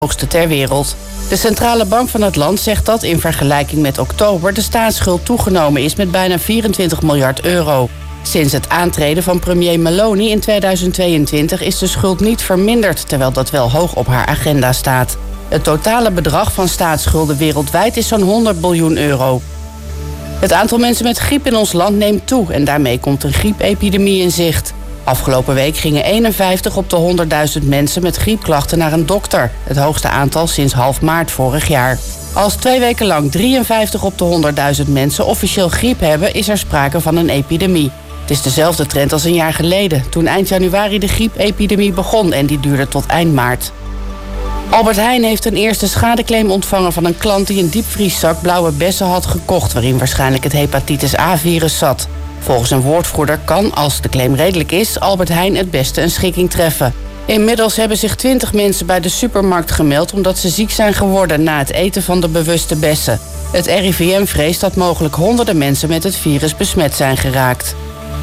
hoogste ter wereld. De centrale bank van het land zegt dat in vergelijking met oktober de staatsschuld toegenomen is met bijna 24 miljard euro. Sinds het aantreden van premier Meloni in 2022 is de schuld niet verminderd, terwijl dat wel hoog op haar agenda staat. Het totale bedrag van staatsschulden wereldwijd is zo'n 100 biljoen euro. Het aantal mensen met griep in ons land neemt toe en daarmee komt een griepepidemie in zicht. Afgelopen week gingen 51 op de 100.000 mensen met griepklachten naar een dokter. Het hoogste aantal sinds half maart vorig jaar. Als 2 weken lang 53 op de 100.000 mensen officieel griep hebben, is er sprake van een epidemie. Het is dezelfde trend als een jaar geleden, toen eind januari de griepepidemie begon en die duurde tot eind maart. Albert Heijn heeft een eerste schadeclaim ontvangen van een klant die een diepvrieszak blauwe bessen had gekocht, waarin waarschijnlijk het hepatitis A-virus zat. Volgens een woordvoerder kan, als de claim redelijk is, Albert Heijn het beste een schikking treffen. Inmiddels hebben zich 20 mensen bij de supermarkt gemeld omdat ze ziek zijn geworden na het eten van de bewuste bessen. Het RIVM vreest dat mogelijk honderden mensen met het virus besmet zijn geraakt.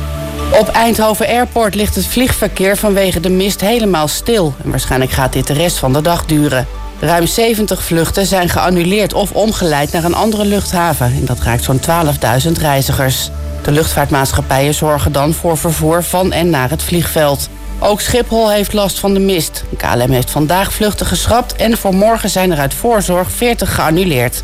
Op Eindhoven Airport ligt het vliegverkeer vanwege de mist helemaal stil. En waarschijnlijk gaat dit de rest van de dag duren. Ruim 70 vluchten zijn geannuleerd of omgeleid naar een andere luchthaven. En dat raakt zo'n 12.000 reizigers. De luchtvaartmaatschappijen zorgen dan voor vervoer van en naar het vliegveld. Ook Schiphol heeft last van de mist. KLM heeft vandaag vluchten geschrapt en voor morgen zijn er uit voorzorg 40 geannuleerd.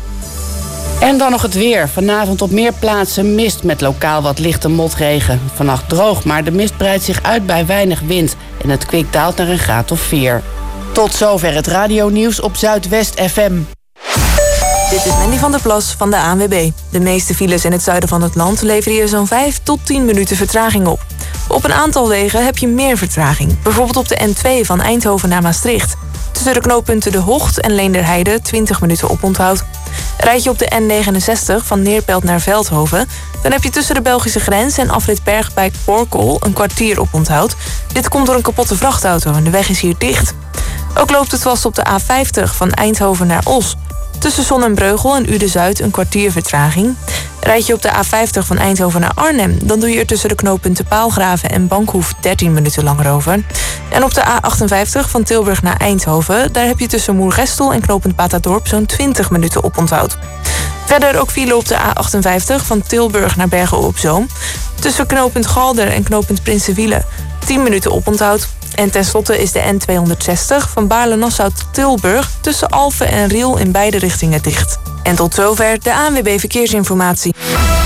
En dan nog het weer. Vanavond op meer plaatsen mist met lokaal wat lichte motregen. Vannacht droog, maar de mist breidt zich uit bij weinig wind. En het kwik daalt naar een graad of 4. Tot zover het radionieuws op Zuidwest FM. Dit is Mandy van der Plas van de ANWB. De meeste files in het zuiden van het land leveren je zo'n 5 tot 10 minuten vertraging op. Op een aantal wegen heb je meer vertraging. Bijvoorbeeld op de N2 van Eindhoven naar Maastricht. Tussen de knooppunten De Hocht en Leenderheide 20 minuten oponthoud. Rijd je op de N69 van Neerpelt naar Veldhoven, dan heb je tussen de Belgische grens en afrit Bergijk-Borkel een kwartier oponthoud. Dit komt door een kapotte vrachtauto en de weg is hier dicht. Ook loopt het vast op de A50 van Eindhoven naar Os. Tussen Zonnebreugel en Uden-Zuid een kwartier vertraging. Rijd je op de A50 van Eindhoven naar Arnhem, dan doe je er tussen de knooppunten Paalgraven en Bankhoef 13 minuten langer over. En op de A58 van Tilburg naar Eindhoven, daar heb je tussen Moergestel en knooppunt Batadorp zo'n 20 minuten oponthoud. Verder ook file op de A58 van Tilburg naar Bergen-op-Zoom. Tussen knooppunt Galder en knooppunt Prinsenwiele 10 minuten oponthoud. En tenslotte is de N260 van Baarle-Nassau tot Tilburg tussen Alphen en Riel in beide richtingen dicht. En tot zover de ANWB Verkeersinformatie.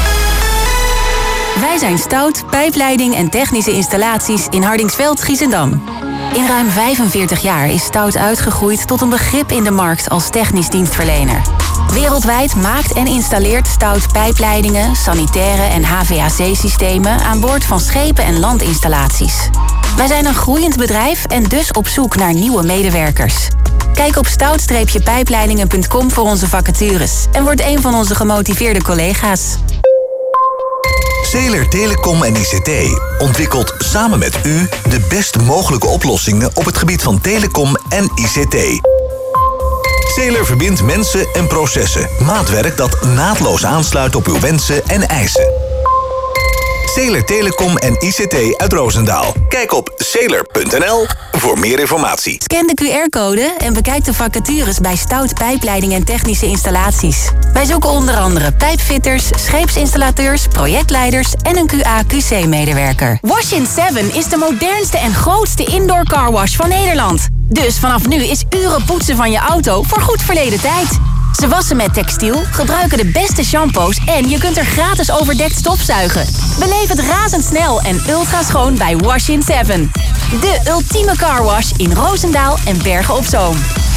Wij zijn Stout, pijpleiding en technische installaties in Hardingsveld, Giessendam. In ruim 45 jaar is Stout uitgegroeid tot een begrip in de markt als technisch dienstverlener. Wereldwijd maakt en installeert Stout pijpleidingen, sanitaire en HVAC-systemen aan boord van schepen en landinstallaties. Wij zijn een groeiend bedrijf en dus op zoek naar nieuwe medewerkers. Kijk op stout-pijpleidingen.com voor onze vacatures en word een van onze gemotiveerde collega's. Zeeler Telecom en ICT ontwikkelt samen met u de best mogelijke oplossingen op het gebied van telecom en ICT. Zeeler verbindt mensen en processen. Maatwerk dat naadloos aansluit op uw wensen en eisen. Zeeler Telecom en ICT uit Roosendaal. Kijk op zeeler.nl voor meer informatie. Scan de QR-code en bekijk de vacatures bij Stout Pijpleiding en Technische Installaties. Wij zoeken onder andere pijpfitters, scheepsinstallateurs, projectleiders en een QA/QC-medewerker. Wash-in 7 is de modernste en grootste indoor carwash van Nederland. Dus vanaf nu is uren poetsen van je auto voor goed verleden tijd. Ze wassen met textiel, gebruiken de beste shampoos en je kunt er gratis overdekt stofzuigen. Beleef het razendsnel en ultra schoon bij Wash-in 7. De ultieme carwash in Roosendaal en Bergen op Zoom.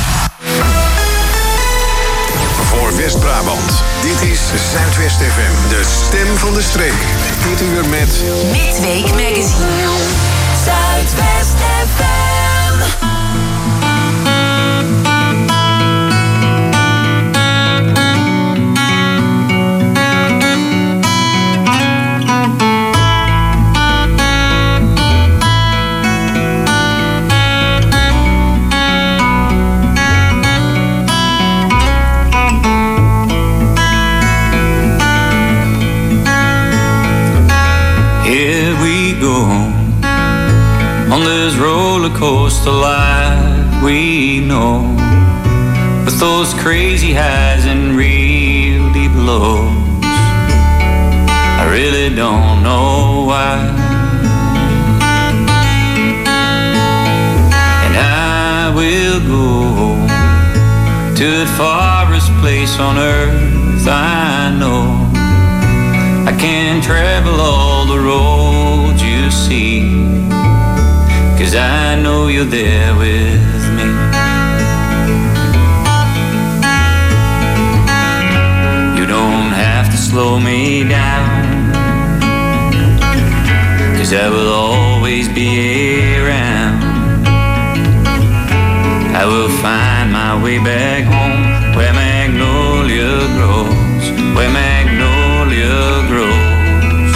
Voor West-Brabant, dit is Zuidwest FM, de stem van de streek. Dit uur met Midweek Magazine. Zuidwest FM. On this roller coaster life we know, those crazy highs and real deep lows. I really don't know why. And I will go to the farthest place on earth I know. I can travel all the roads you see, 'cause I know you're there with me. You don't have to slow me down, 'cause I will always be around. I will find my way back home, where magnolia grows, where magnolia grows.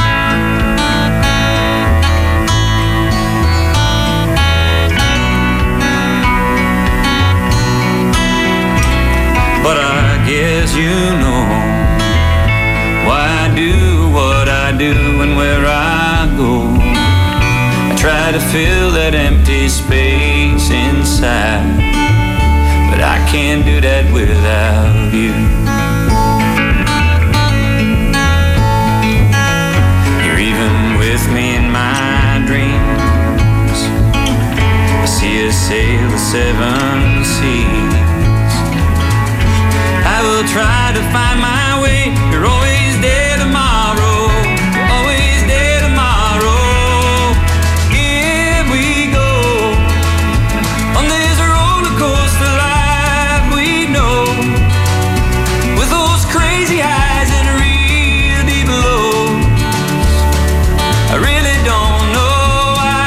But I guess you know why I do what I do and where I go. I try to fill that empty space inside, but I can't do that without you. You're even with me in my dreams. I see us sail the 7 seas. I will try to find my way. You're always there tomorrow. You're always there tomorrow. Here we go on this roller coaster life we know, with those crazy highs and real deep lows. I really don't know why.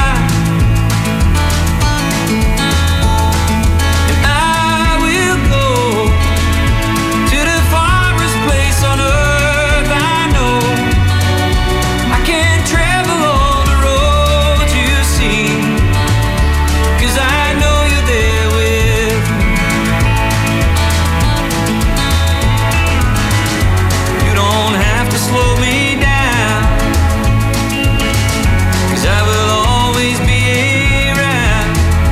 And I will go to the farthest place on earth I know. I can't travel all the roads you see, 'cause I know you're there with me. You don't have to slow me down, 'cause I will always be around.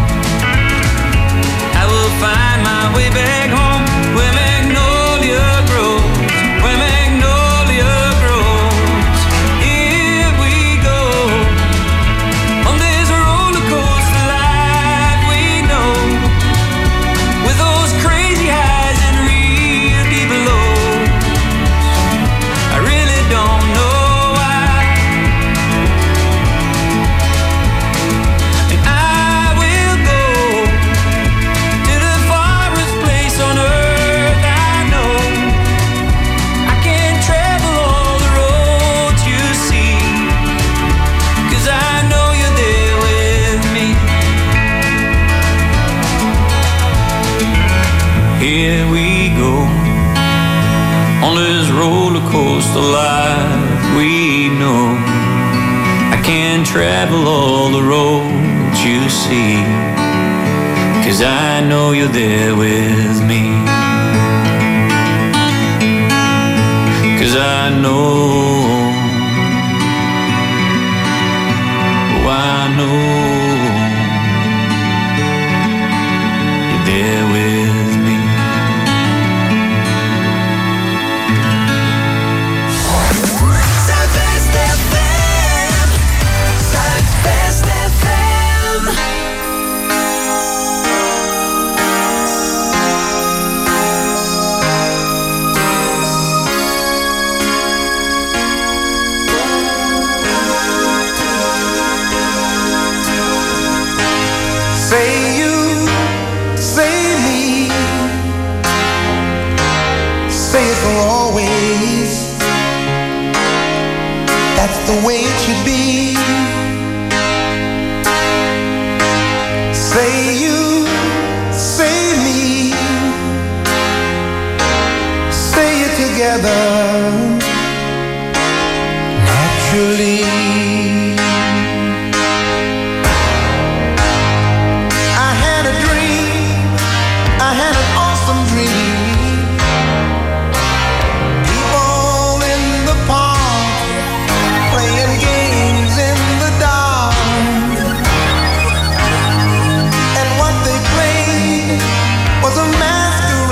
I will find my way back home, where magnolia grows, where magnolia grows. Here we go on this roller coaster life we know, with those crazy highs and real deep lows. I really don't know why. And I will go to the farthest place on earth I know. I can't travel all the roads you see, 'cause I know you're there with me. Here we go on this roller coaster life we know. I can't travel all the roads you see, 'cause I know you're there with me. 'Cause I know, oh I know you're there with me. Zuidwest FM, Zuidwest FM. Say you, say me, say it for always. That's the way it should be. Say you, say me, say it together naturally. I had a dream, I had an awesome dream. People in the park playing games in the dark, and what they played was a masquerade.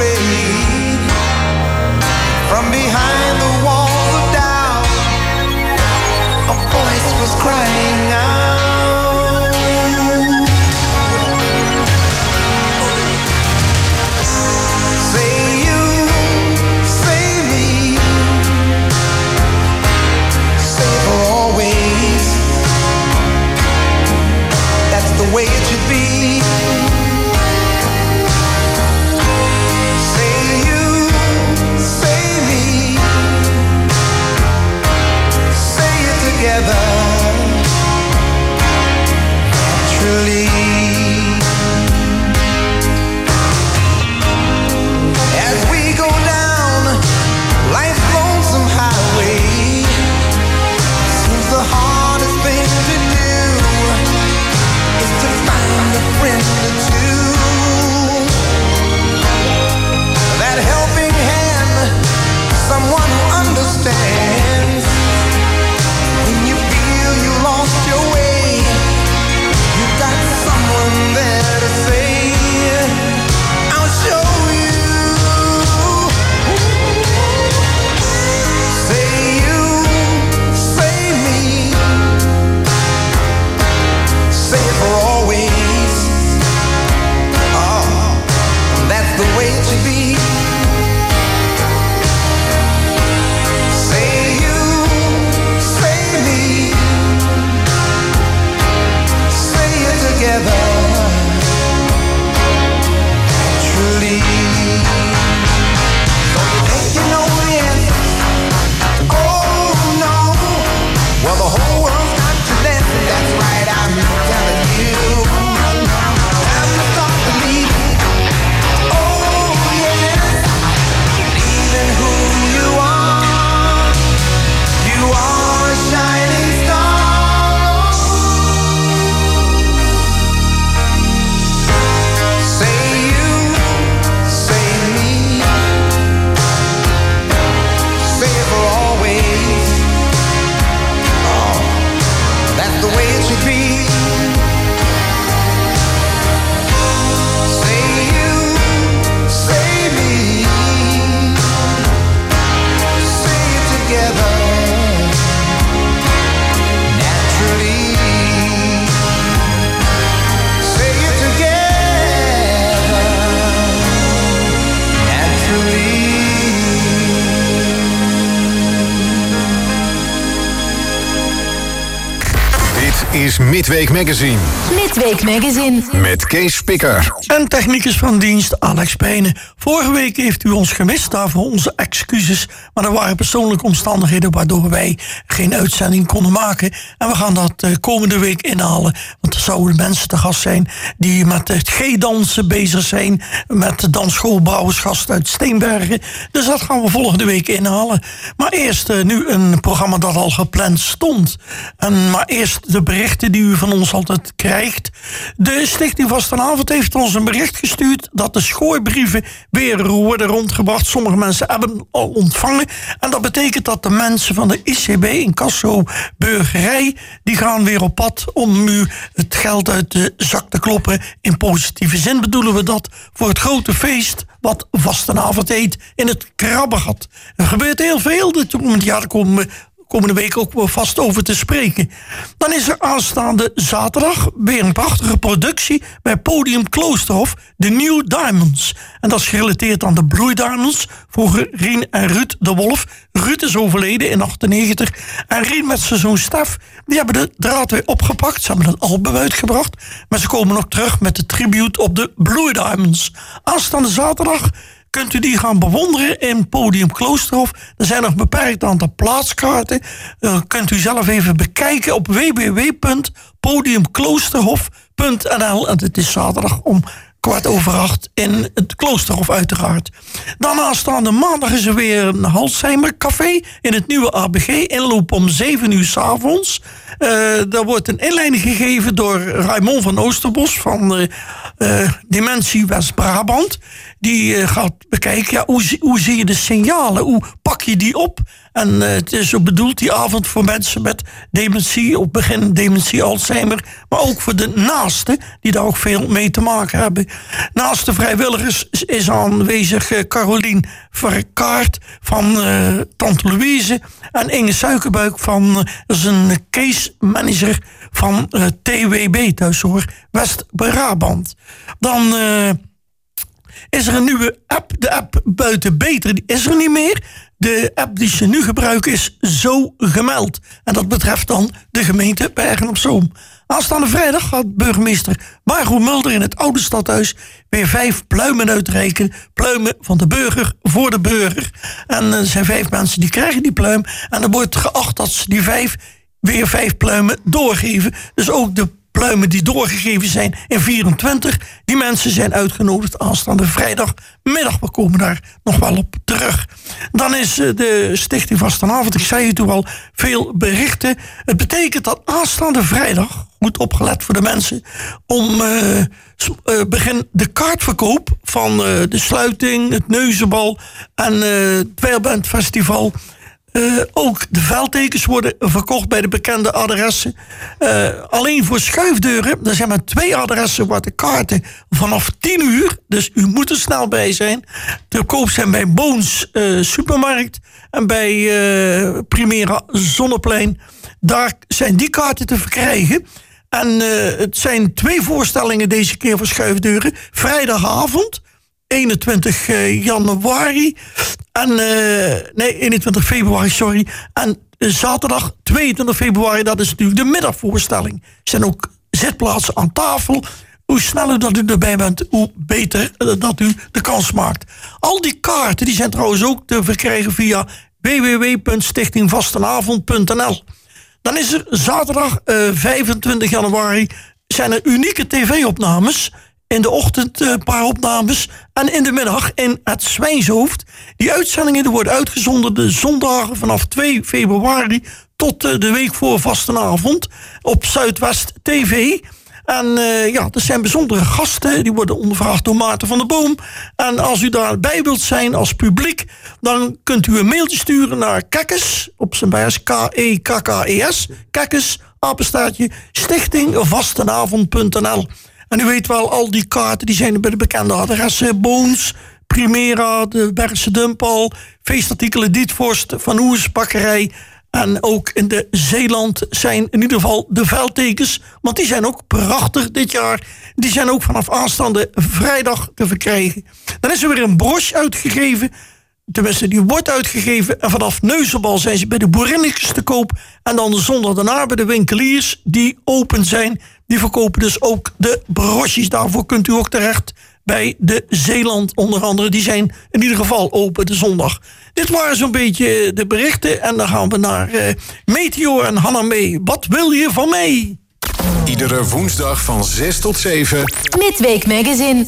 the way it should be. Say you, say me, say it together. Truly, don't you think you know the answer? Oh no, well the whole world's got to dance. That's right, I'm telling you. Time to start believing. Oh yes, believe in who you are. You are a shining star. Say you, say me, say it for always. Oh, that's the way it should be. Say you, say me, say it together, naturally. Say it together, naturally. Dit is Midweek Magazine Midweek Magazine. met Kees Spikker. En technicus van dienst Alex Pijnen. Vorige week heeft u ons gemist, daarvoor onze excuses. Maar er waren persoonlijke omstandigheden waardoor wij geen uitzending konden maken. En we gaan dat komende week inhalen. Want er zouden mensen te gast zijn die met het G-dansen bezig zijn. Met de dansschool Brouwersgast uit Steenbergen. Dus dat gaan we volgende week inhalen. Maar eerst nu een programma dat al gepland stond. Maar eerst de berichten die u van ons altijd krijgt. De Stichting Vastenavond heeft ons een bericht gestuurd dat de schoorbrieven weer worden rondgebracht. Sommige mensen hebben al ontvangen. En dat betekent dat de mensen van de ICB Incasso Burgerij, die gaan weer op pad om u het geld uit de zak te kloppen. In positieve zin bedoelen we dat voor het grote feest wat Vastenavond heet in het Krabbegat. Er gebeurt heel veel dit komend jaar. Komende week ook wel vast over te spreken. Dan is er aanstaande zaterdag weer een prachtige productie bij Podium Kloosterhof, de New Diamonds. En dat is gerelateerd aan de Blue Diamonds, vroeger Rien en Ruud de Wolf. Ruud is overleden in 1998. En Rien met zijn zoon Stef, die hebben de draad weer opgepakt. Ze hebben een album uitgebracht. Maar ze komen nog terug met de tribute op de Blue Diamonds. Aanstaande zaterdag kunt u die gaan bewonderen in Podium Kloosterhof. Er zijn nog een beperkt aantal plaatskaarten. Kunt u zelf even bekijken op www.podiumkloosterhof.nl. En het is zaterdag om 7:15 in het Kloosterhof uiteraard. Dan aanstaande maandag is er weer een Halsheimer café in het nieuwe ABG. Inloop om 7:00 s'avonds. Daar wordt een inleiding gegeven door Raymond van Oosterbos van Dementie West-Brabant. Die gaat bekijken, ja, hoe zie je de signalen? Hoe pak je die op? En het is ook bedoeld die avond voor mensen met dementie, op begin dementie, Alzheimer, maar ook voor de naasten die daar ook veel mee te maken hebben. Naast de vrijwilligers is aanwezig Carolien Verkaart van Tante Louise en Inge Suikerbuik van dat is een case manager van TWB thuiszorg West-Brabant. Dan is er een nieuwe app, de app Buiten Beter, die is er niet meer. De app die ze nu gebruiken is Zo Gemeld. En dat betreft dan de gemeente Bergen op Zoom. Aanstaande vrijdag gaat burgemeester Margot Mulder in het Oude Stadhuis weer 5 pluimen uitreiken. Pluimen van de burger voor de burger. En er zijn 5 mensen die krijgen die pluim. En er wordt geacht dat ze die 5 pluimen doorgeven. Dus ook de pluimen die doorgegeven zijn in 24. Die mensen zijn uitgenodigd aanstaande vrijdagmiddag. We komen daar nog wel op terug. Dan is de Stichting Vastenavond, ik zei het toen al, veel berichten. Het betekent dat aanstaande vrijdag, goed opgelet voor de mensen, om begin de kaartverkoop van de sluiting, het Neuzenbal en het Weilbandfestival. Ook de veldtekens worden verkocht bij de bekende adressen. Alleen voor schuifdeuren, er zijn maar 2 adressen waar de kaarten vanaf 10:00, dus u moet er snel bij zijn, te koop zijn bij Boons Supermarkt en bij Primera Zonneplein. Daar zijn die kaarten te verkrijgen. En het zijn 2 voorstellingen deze keer voor schuifdeuren. Vrijdagavond 21 januari. 21 februari, sorry. En zaterdag 22 februari, dat is natuurlijk de middagvoorstelling. Er zijn ook zitplaatsen aan tafel. Hoe sneller dat u erbij bent, hoe beter dat u de kans maakt. Al die kaarten die zijn trouwens ook te verkrijgen via www.stichtingvastenavond.nl. Dan is er zaterdag 25 januari zijn er unieke tv-opnames. In de ochtend een paar opnames. En in de middag in het Zwijnshoofd. Die uitzendingen die worden uitgezonden de zondagen vanaf 2 februari... tot de week voor Vastenavond op Zuidwest TV. En dat zijn bijzondere gasten. Die worden ondervraagd door Maarten van der Boom. En als u daarbij wilt zijn als publiek... dan kunt u een mailtje sturen naar Kekkes. Op zijn bijs K-E-K-K-E-S. Kekkes, apenstaartje, stichtingvastenavond.nl. En u weet wel, al die kaarten die zijn bij de bekende adressen. Boons, Primera, de Bergse Dumpal... feestartikelen Dietvorst, Van Oers, Bakkerij... En ook in de Zeeland zijn in ieder geval de veldtekens. Want die zijn ook prachtig dit jaar. Die zijn ook vanaf aanstaande vrijdag te verkrijgen. Dan is er weer een broche uitgegeven. Tenminste, die wordt uitgegeven. En vanaf Neuzenbal zijn ze bij de boerinnetjes te koop. En dan de zondag daarna bij de winkeliers die open zijn. Die verkopen dus ook de broches. Daarvoor kunt u ook terecht bij de Zeeland onder andere. Die zijn in ieder geval open de zondag. Dit waren zo'n beetje de berichten. En dan gaan we naar Meteor en Hanna mee. Wat wil je van mij? Iedere woensdag van 6 tot 7. Midweek Magazine.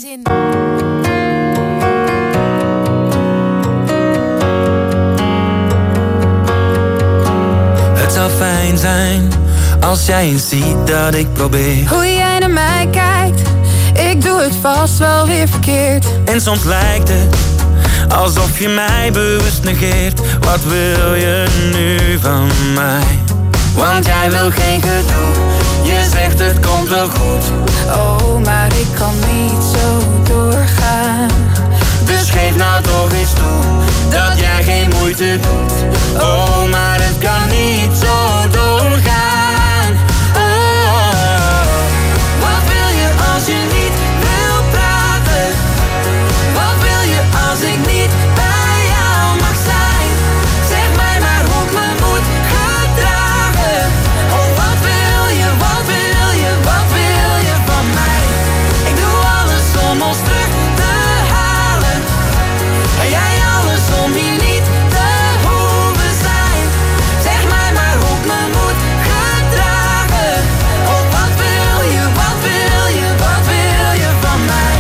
Het zou fijn zijn als jij eens ziet dat ik probeer. Hoe jij naar mij kijkt, ik doe het vast wel weer verkeerd. En soms lijkt het alsof je mij bewust negeert. Wat wil je nu van mij? Want jij wil geen gedoe. Je zegt het komt wel goed. Oh, maar ik kan niet zo doorgaan. Dus geef nou toch eens toe dat jij geen moeite doet. Oh, maar het kan niet zo doorgaan. Oh, wat wil je als je niet wil praten? Wat wil je als ik niet bij jou mag zijn? Zeg mij maar hoe ik me moet gedragen. Oh, wat wil je, wat wil je, wat wil je van mij? Ik doe alles om ons terug te halen. En jij alles om hier niet te hoeven zijn. Zeg mij maar hoe ik me moet gedragen. Oh, wat wil je, wat wil je, wat wil je van mij?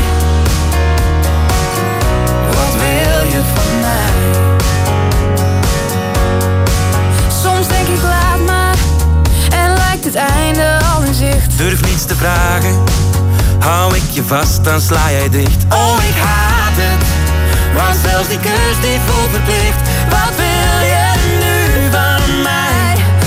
Wat wil je van mij? Soms denk ik laat maar en lijkt het einde al in zicht. Durf niets te vragen, hou ik je vast, dan sla jij dicht. Oh, ik haat het, want zelfs die kus die voelt verplicht. Wat wil je nu van mij?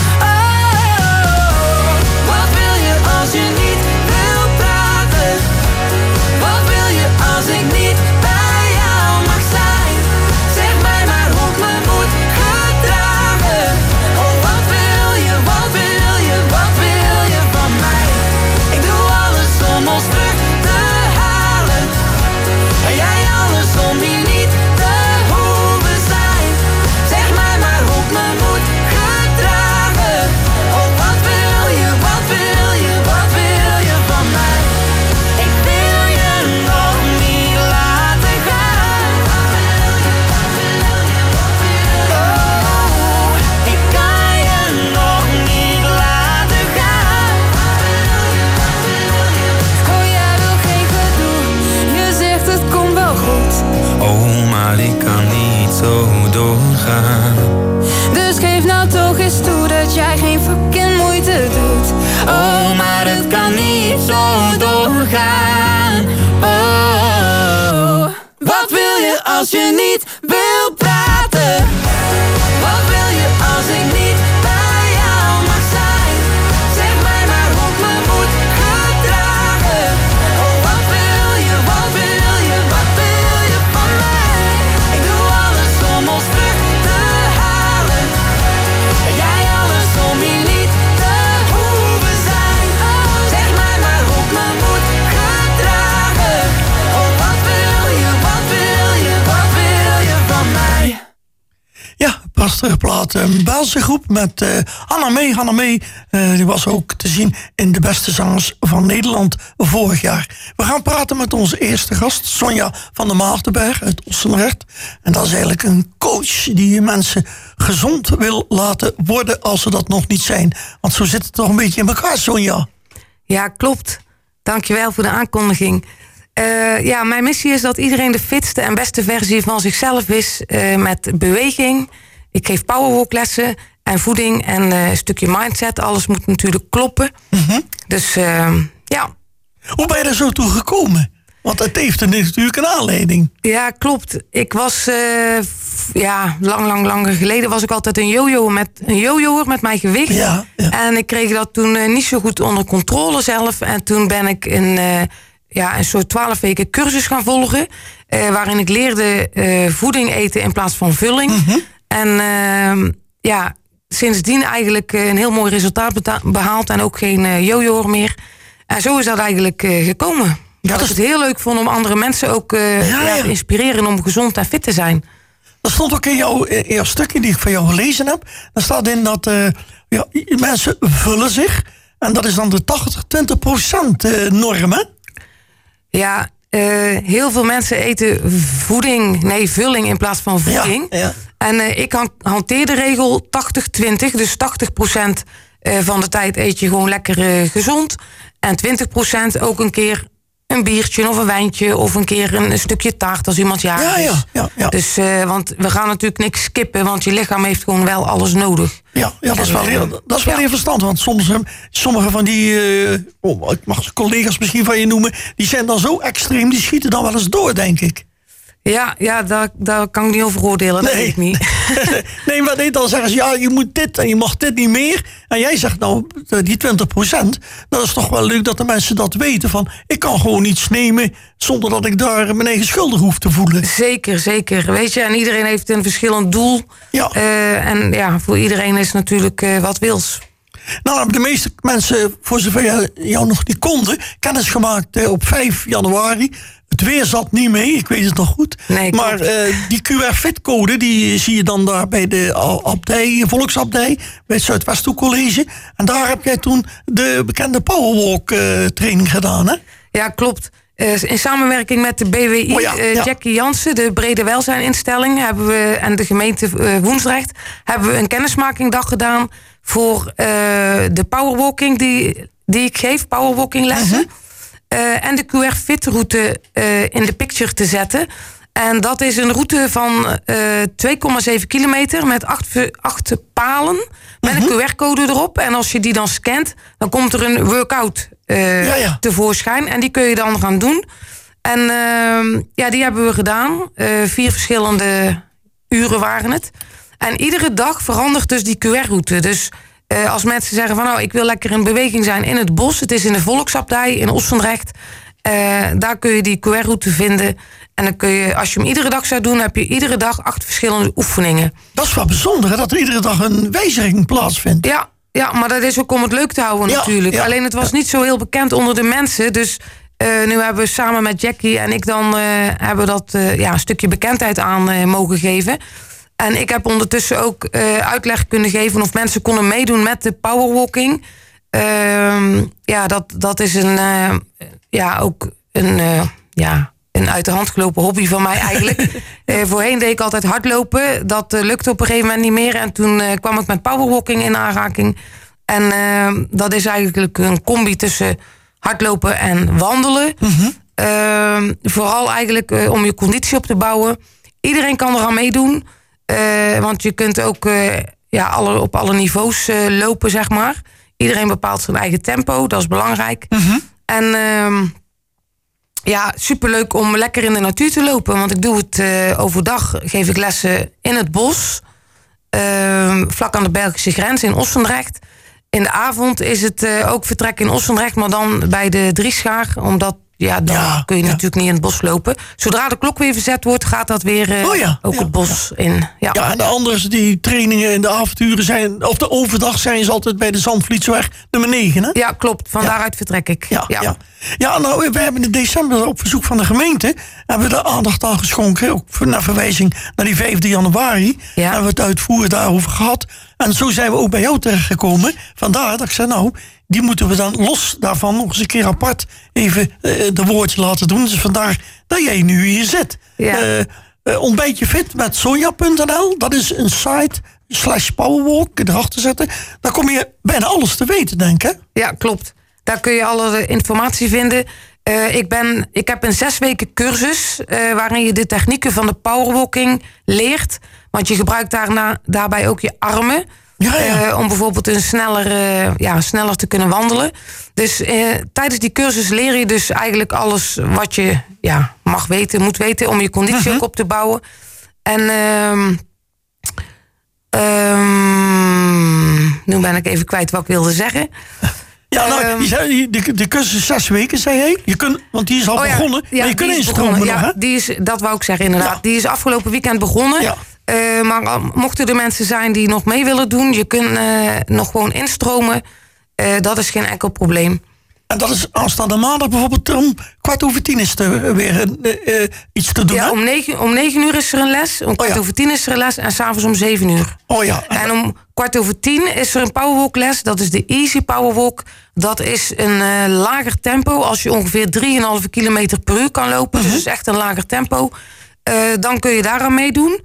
Oh, wat wil je als je niet wil praten? Wat wil je als ik niet bij jou mag zijn? Zeg mij maar hoe ik me moet gedragen. Oh, wat wil je, wat wil je, wat wil je van mij? Ik doe alles om ons terug te halen. En jij alles om hier niet te hoeven zijn. Zeg mij maar hoe ik me moet gedragen. Oh, wat wil je, wat wil je, wat wil je van mij? Ik wil je nog niet laten gaan. Oh, ik kan je nog niet laten gaan. Oh, jij wil geen gedoe. Je zegt het komt wel goed. Oh, maar ik kan niet zo doorgaan. Dus geef nou toch eens toe dat jij geen fucking moeite doet. Oh, maar het kan niet zo doorgaan. Oh, wat wil je als je niet wil praten? Wat wil je als ik niet bij jou mag zijn? Zeg mij maar hoe ik me moet gedragen. Oh, wat wil je, wat wil je, wat wil je van mij? Ik doe alles om ons terug te halen. En jij alles om hier niet te hoeven zijn. Zeg mij maar hoe ik me moet gedragen. Oh, wat wil je, wat wil prachtige plaat. Een Belgische groep met Hanna Mee. Die was ook te zien in de beste zangers van Nederland vorig jaar. We gaan praten met onze eerste gast, Sonja van der Maartenberg uit Ossenrecht. En dat is eigenlijk een coach die mensen gezond wil laten worden als ze dat nog niet zijn. Want zo zit het toch een beetje in elkaar, Sonja. Ja, klopt. Dankjewel voor de aankondiging. Mijn missie is dat iedereen de fitste en beste versie van zichzelf is met beweging. Ik geef powerwalklessen en voeding en een stukje mindset. Alles moet natuurlijk kloppen. Dus ja. Hoe ben je er zo toe gekomen? Want het heeft er natuurlijk een aanleiding. Ja, klopt. Ik was lang geleden was ik altijd een jojoer met mijn gewicht. Ja. En ik kreeg dat toen niet zo goed onder controle zelf. En toen ben ik een soort 12 weken cursus gaan volgen. Waarin ik leerde voeding eten in plaats van vulling. En sindsdien eigenlijk een heel mooi resultaat behaald. En ook geen jojoer meer. En zo is dat eigenlijk gekomen. Dat ik het heel leuk vond om andere mensen ook te inspireren om gezond en fit te zijn. Dat stond ook in jouw stukje die ik van jou gelezen heb. Daar staat in dat mensen vullen zich. En dat is dan de 80-20% norm, hè? Ja, heel veel mensen eten vulling in plaats van voeding. Ja. En ik hanteer de regel 80-20. Dus 80% van de tijd eet je gewoon lekker gezond. En 20% ook een keer een biertje of een wijntje of een keer een stukje taart als iemand jarig is. Ja. Dus, want we gaan natuurlijk niks skippen, want je lichaam heeft gewoon wel alles nodig. Ja, dat is wel heel verstand. Want sommige van die, ik mag ze collega's misschien van je noemen, die zijn dan zo extreem, die schieten dan wel eens door, denk ik. Ja, daar kan ik niet over oordelen, dat weet ik niet. Nee, dan zeggen ze, je moet dit en je mag dit niet meer. En jij zegt nou, die 20%, dat is toch wel leuk dat de mensen dat weten. Van, ik kan gewoon iets nemen zonder dat ik daar mijn eigen schuldig hoef te voelen. Zeker. Weet je, en iedereen heeft een verschillend doel. Ja. En voor iedereen is natuurlijk wat wils. Nou, hebben de meeste mensen, voor zover jou nog niet konden, kennis gemaakt op 5 januari. Het weer zat niet mee, ik weet het nog goed. Nee, maar die QR-Fit-code, die zie je dan daar bij de Volksabdij, bij het Zuidwesthoek College. En daar heb jij toen de bekende Powerwalk-training gedaan, hè? Ja, klopt. In samenwerking met de BWI, Jackie Jansen, de Brede Welzijninstelling, hebben we, en de gemeente Woensdrecht, hebben we een kennismakingdag gedaan voor de powerwalking die ik geef, powerwalkinglessen. En de QR-Fit-route in de picture te zetten. En dat is een route van 2,7 kilometer met 8 palen. Met een QR-code erop. En als je die dan scant, dan komt er een workout tevoorschijn. En die kun je dan gaan doen. En die hebben we gedaan. 4 verschillende uren waren het. En iedere dag verandert dus die QR-route. Dus als mensen zeggen van ik wil lekker in beweging zijn in het bos. Het is in de Volksabdij in Ossenrecht. Daar kun je die QR-route vinden. En dan kun je, als je hem iedere dag zou doen, heb je iedere dag 8 verschillende oefeningen. Dat is wel bijzonder, hè, dat er iedere dag een wijziging plaatsvindt. Ja, maar dat is ook om het leuk te houden natuurlijk. Ja. Alleen het was niet zo heel bekend onder de mensen. Dus nu hebben we samen met Jackie en ik dan hebben dat een stukje bekendheid aan mogen geven. En ik heb ondertussen ook uitleg kunnen geven of mensen konden meedoen met de powerwalking. Dat is ook een uit de hand gelopen hobby van mij eigenlijk. Voorheen deed ik altijd hardlopen. Dat lukte op een gegeven moment niet meer. En toen kwam ik met powerwalking in aanraking. En dat is eigenlijk een combi tussen hardlopen en wandelen. Vooral eigenlijk om je conditie op te bouwen. Iedereen kan eraan meedoen. Want je kunt ook op alle niveaus lopen, zeg maar. Iedereen bepaalt zijn eigen tempo, dat is belangrijk. En superleuk om lekker in de natuur te lopen. Want ik doe het overdag, geef ik lessen in het bos. Vlak aan de Belgische grens in Ossendrecht. In de avond is het ook vertrek in Ossendrecht, maar dan bij de Drieschaar. Omdat ja, dan kun je natuurlijk niet in het bos lopen. Zodra de klok weer verzet wordt, gaat dat weer het bos in. Ja. Ja, en de andere die trainingen in de avonturen zijn, of de overdag zijn ze altijd bij de Zandvlietsweg nummer 9, hè? Ja, klopt. Van daaruit vertrek ik. Ja, nou, we hebben in december op verzoek van de gemeente hebben we de aandacht aan geschonken, ook naar verwijzing naar die 5 januari. Hebben we het uitvoer daarover gehad. En zo zijn we ook bij jou terechtgekomen. Vandaar dat ik zei, nou, die moeten we dan los daarvan nog eens een keer apart even de woordje laten doen. Dus vandaar dat jij nu hier zit. Ja. Ontbijtje fit met sonja.nl. Dat is een site /powerwalk erachter zetten. Daar kom je bijna alles te weten, denk ik. Ja, klopt. Daar kun je alle informatie vinden. Ik heb een 6 weken cursus waarin je de technieken van de powerwalking leert. Want je gebruikt daarbij ook je armen. Om bijvoorbeeld sneller te kunnen wandelen. Dus tijdens die cursus leer je dus eigenlijk alles wat je mag weten, moet weten om je conditie ook op te bouwen. En nu ben ik even kwijt wat ik wilde zeggen. Ja, nou, de cursus is 6 weken, zei hij. Je kunt, want die is al begonnen, maar je kunt instromen nog, hè? Dat wou ik zeggen, inderdaad. Ja. Die is afgelopen weekend begonnen. Ja. Maar mochten er mensen zijn die nog mee willen doen, je kunt nog gewoon instromen. Dat is geen enkel probleem. En dat is aanstaande maandag bijvoorbeeld om 10:15 is er weer iets te doen. Ja, om 9 uur is er een les, om 10:15 is er een les en s'avonds om 7 uur. Oh ja. En om 10:15 is er een powerwalk les, dat is de Easy Powerwalk. Dat is een lager tempo, als je ongeveer 3,5 kilometer per uur kan lopen. Dus dat is echt een lager tempo. Dan kun je daaraan meedoen.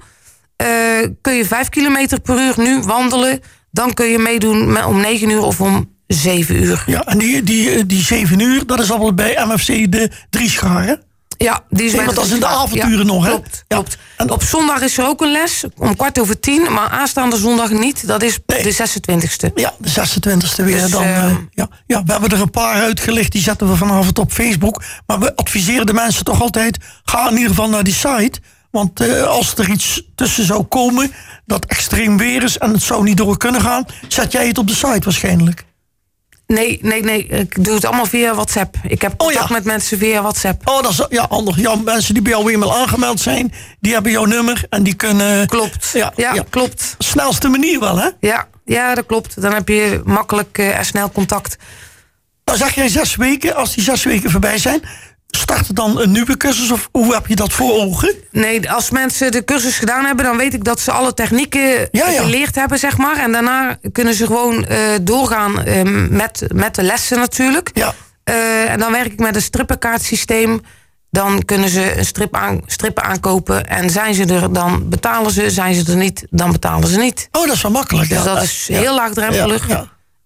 Kun je 5 kilometer per uur nu wandelen, dan kun je meedoen om 9 uur of om 7 uur. Ja, en die 7 uur, dat is allemaal bij MFC de Drieschaar, hè? Ja, die is want dat is in de avonturen nog, hè? Klopt. En op zondag is er ook een les, om 10:15, maar aanstaande zondag niet. Dat is de 26e. Ja, de 26e weer. Dus, we hebben er een paar uitgelicht, die zetten we vanavond op Facebook. Maar we adviseren de mensen toch altijd, ga in ieder geval naar die site. Want als er iets tussen zou komen dat extreem weer is en het zou niet door kunnen gaan, zet jij het op de site waarschijnlijk? Nee. Ik doe het allemaal via WhatsApp. Ik heb contact met mensen via WhatsApp. Oh, dat is handig. Ja, mensen die bij jou eenmaal aangemeld zijn, die hebben jouw nummer en die kunnen... Klopt. Ja, klopt. Snelste manier wel, hè? Ja, dat klopt. Dan heb je makkelijk en snel contact. Nou, zeg jij 6 weken, als die 6 weken voorbij zijn, start er dan een nieuwe cursus of hoe heb je dat voor ogen? Nee, als mensen de cursus gedaan hebben, dan weet ik dat ze alle technieken geleerd hebben, zeg maar. En daarna kunnen ze gewoon doorgaan met de lessen natuurlijk. Ja. En dan werk ik met een strippenkaartsysteem. Dan kunnen ze een strippen aankopen. En zijn ze er, dan betalen ze. Zijn ze er niet, dan betalen ze niet. Oh, dat is wel makkelijk. Dus dat is heel laagdrempelig. Ja.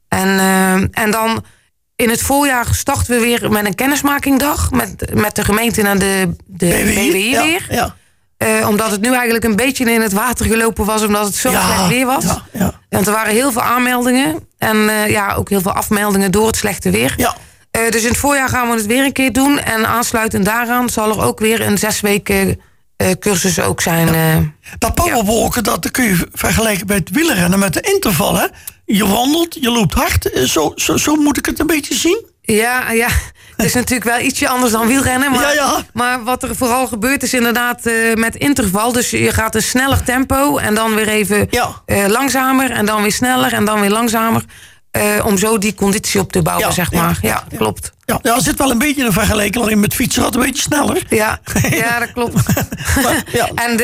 En dan in het voorjaar starten we weer met een kennismakingdag. Met de gemeente en de BWI weer. Ja. Omdat het nu eigenlijk een beetje in het water gelopen was. Omdat het zo slecht weer was. Ja. Want er waren heel veel aanmeldingen. En ook heel veel afmeldingen door het slechte weer. Ja. Dus in het voorjaar gaan we het weer een keer doen. En aansluitend daaraan zal er ook weer een 6 weken cursus ook zijn. Dat powerwalken, dat kun je vergelijken bij het wielrennen met de interval, hè? Je wandelt, je loopt hard. Zo moet ik het een beetje zien. Ja. Het is natuurlijk wel ietsje anders dan wielrennen. Maar wat er vooral gebeurt is inderdaad met interval. Dus je gaat een sneller tempo en dan weer even langzamer. En dan weer sneller en dan weer langzamer. Om zo die conditie op te bouwen, zeg maar. Ja, klopt. Ja, er zit wel een beetje een vergelijking, alleen met fietsen gaat het een beetje sneller. Ja, dat klopt. En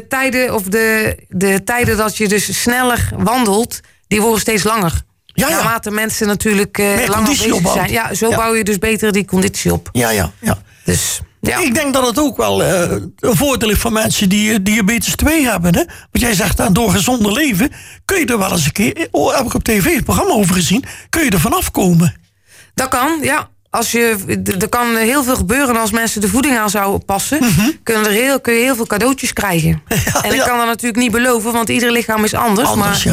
de tijden dat je dus sneller wandelt, die worden steeds langer. Naarmate mensen natuurlijk langer bezig zijn. Ja, zo bouw je dus beter die conditie op. Ja. Dus, ik denk dat het ook wel een voordeel is voor mensen die diabetes 2 hebben. Hè? Want jij zegt, door gezonder leven kun je er wel eens een keer, heb ik op tv het programma over gezien, kun je er vanaf komen. Dat kan, ja. Er kan heel veel gebeuren als mensen de voeding aan zouden passen. Kun je heel veel cadeautjes krijgen. En ik kan dat natuurlijk niet beloven, want ieder lichaam is anders.